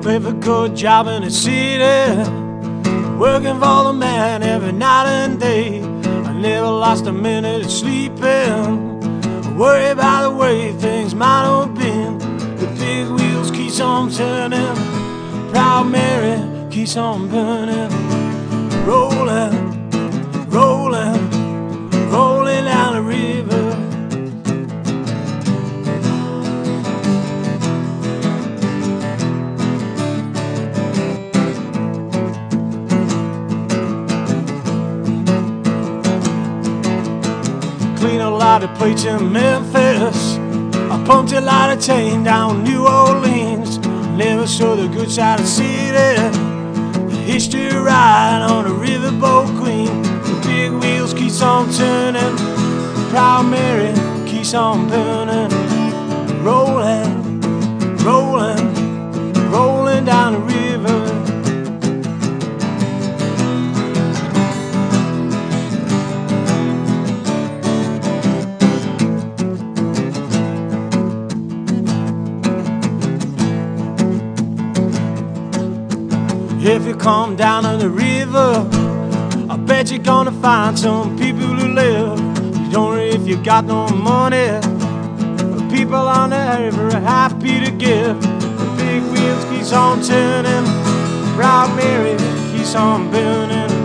difficult job in the city, working for the man every night and day. I never lost a minute of sleeping, worry about the way things might have been. The big wheels keeps on turning, Proud Mary keeps on burning, rolling, rolling, rolling down the river. Clean a lot of plates in Memphis, I pumped a lot of chain down New Orleans. Never saw the good side of the city, the history ride on a riverboat queen. The big wheels keeps on turning, Proud Mary keeps on burning, rolling, rolling, rolling down the river. If you come down on the river, I bet you're gonna find some people who live. You don't know if you got no money, but people on the river are happy to give. The big wheels keeps on turning, Proud Mary keeps on burning,